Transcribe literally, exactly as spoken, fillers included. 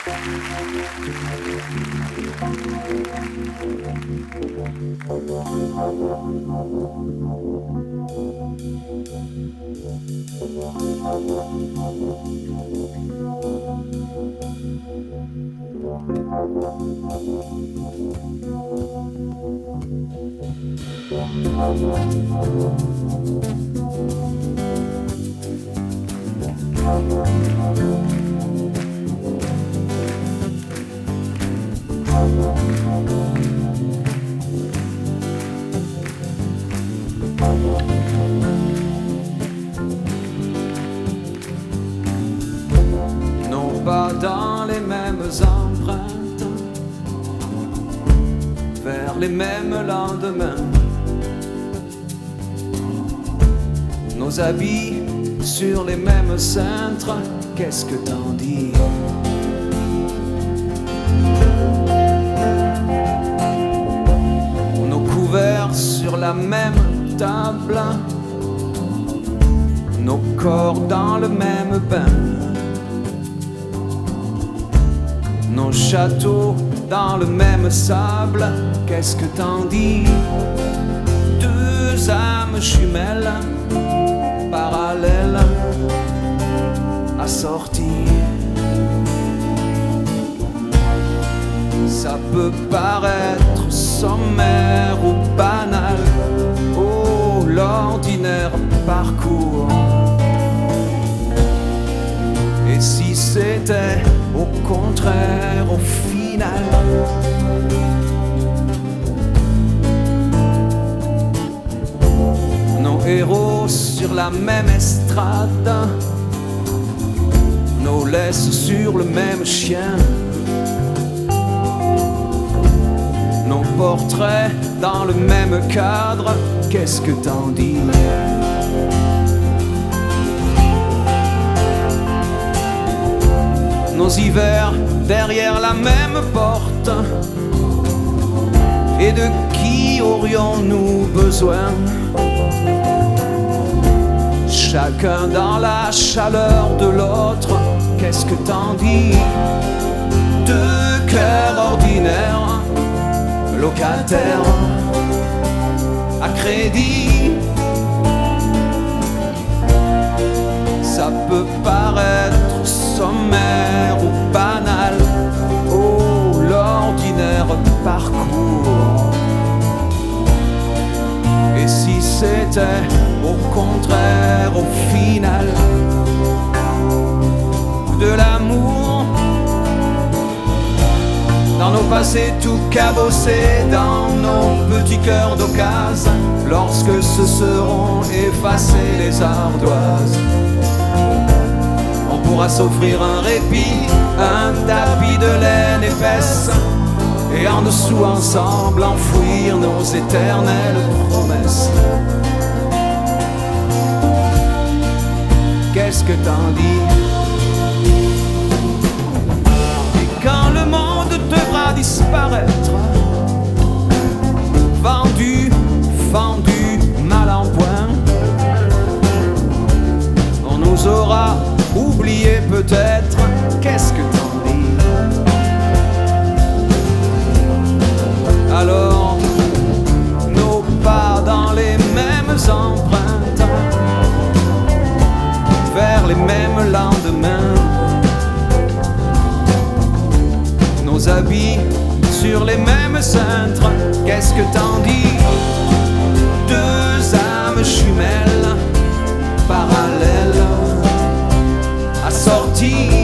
Non pas dans les mêmes empreintes, vers les mêmes lendemains. Nos habits sur les mêmes cintres, qu'est-ce que t'en dis? Nos couverts sur la même table, nos corps dans le même bain, nos châteaux dans le même sable, qu'est-ce que t'en dis? Deux âmes jumelles, parallèles, assorties. Ça peut paraître sommaire ou banal, oh l'ordinaire parcours. Et si c'était au contraire au final? Nos héros sur la même estrade, nos laisses sur le même chien, nos portraits dans le même cadre, qu'est-ce que t'en dis? Nos hivers derrière la même porte, et de qui aurions-nous besoin? Chacun dans la chaleur de l'autre, qu'est-ce que t'en dis? Deux cœurs ordinaires, locataires, à crédit. Ça peut paraître sommaire ou banal, oh l'ordinaire parcours. Et si c'était au contraire au final? De l'amour dans nos passés tout cabossés, dans nos petits cœurs d'occasion, lorsque se seront effacées les ardoises, on pourra s'offrir un répit, un tapis de laine épaisse, et en dessous ensemble enfouir nos éternelles promesses. Qu'est-ce que t'en dis? Et quand le monde devra disparaître, vendu, fendu, mal en point, on nous aura oublié peut-être, qu'est-ce que t'en dis? Alors, nos pas dans les mêmes empreintes, vers les mêmes lendemains, nos habits sur les mêmes cintres, qu'est-ce que t'en dis? Deux âmes jumelles, parallèles, assorties.